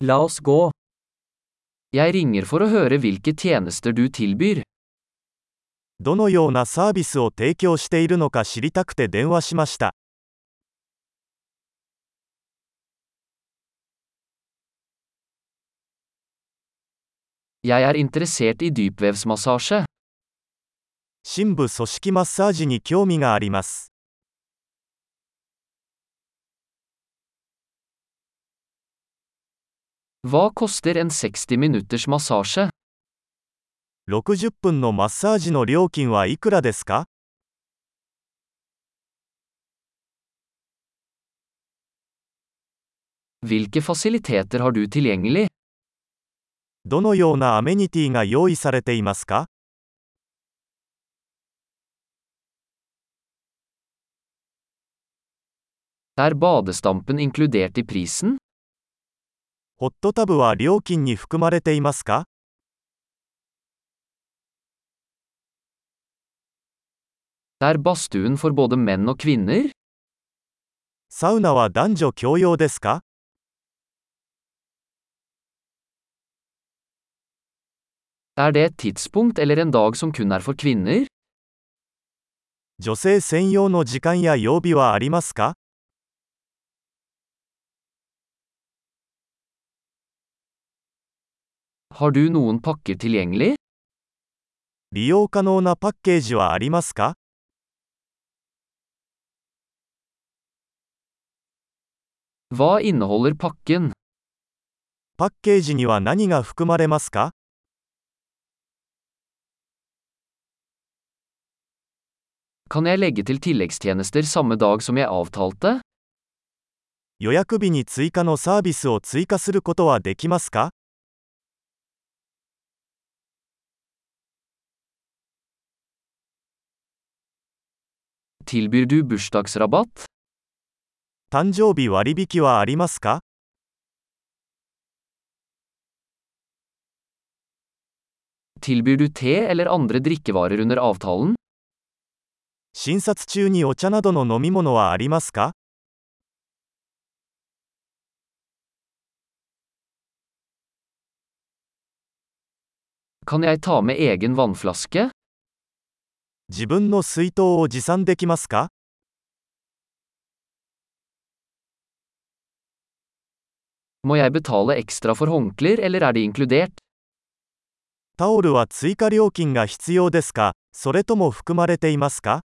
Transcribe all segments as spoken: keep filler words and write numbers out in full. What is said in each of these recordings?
La oss gå. Jeg ringer for å høre hvilke tjenester du tilbyr. どのようなサービスを提供しているのか知りたくて電話しました。 Jeg er interessert i dypvevsmassasje. 深部組織マッサージに興味があります。 Hva koster en seksti minutters massasje? ろくじゅっぷんのマッサージの料金はいくらですか？ Hvilke fasiliteter har du tilgjengelig? どのようなアメニティが用意されていますか？ Er badestampen inkludert i prisen? ホットタブは料金に含まれていますか？ Er badstuen for både menn og kvinner? サウナは男女共用ですか？ Er det et tidspunkt eller en dag som kun er for kvinner? 女性専用の時間や曜日はありますか？ Har du noen pakker tilgjengelig? 利用可能なパッケージはありますか？ Hva inneholder pakken? パッケージには何が含まれますか？ Kan jeg legge til tilleggstjenester samme dag som jeg avtalte? 予約日に追加のサービスを追加することはできますか？ Tilbyr du bursdagsrabatt? 誕生日割引はありますか？ Tilbyr du te eller andre drikkevarer under avtalen? 診察中にお茶などの飲み物はありますか？ Kan jeg ta med egen vannflaske? 自分の水筒を持参できますか？ Må jeg betale ekstra for håndklær, eller er de inkludert? タオルは追加料金が必要ですか？それとも含まれていますか？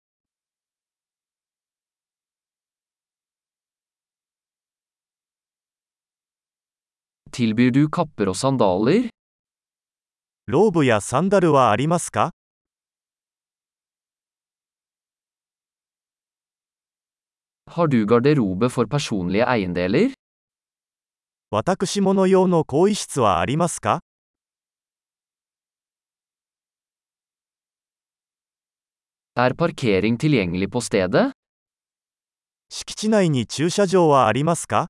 Tilbyr du kapper og sandaler? ローブやサンダルはありますか？ Har du garderobe for personlige eiendeler? 私物用の更衣室はありますか？ Er parkering tilgjengelig på stedet? 敷地内に駐車場はありますか？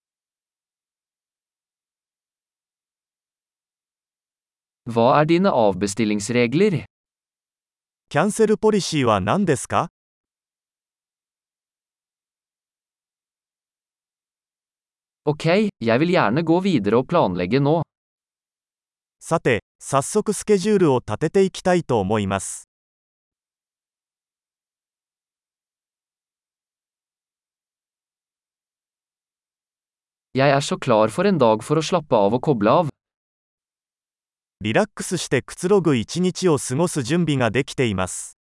Hva er dine avbestillingsregler? キャンセルポリシーは何ですか？ Ok, jeg vil gjerne gå videre og planlegge nå. さて、早速スケジュールを立てていきたいと思います。 Jeg er så klar for en dag for å slappe av og koble av. リラックスしてくつろぐ一日を過ごす準備ができています。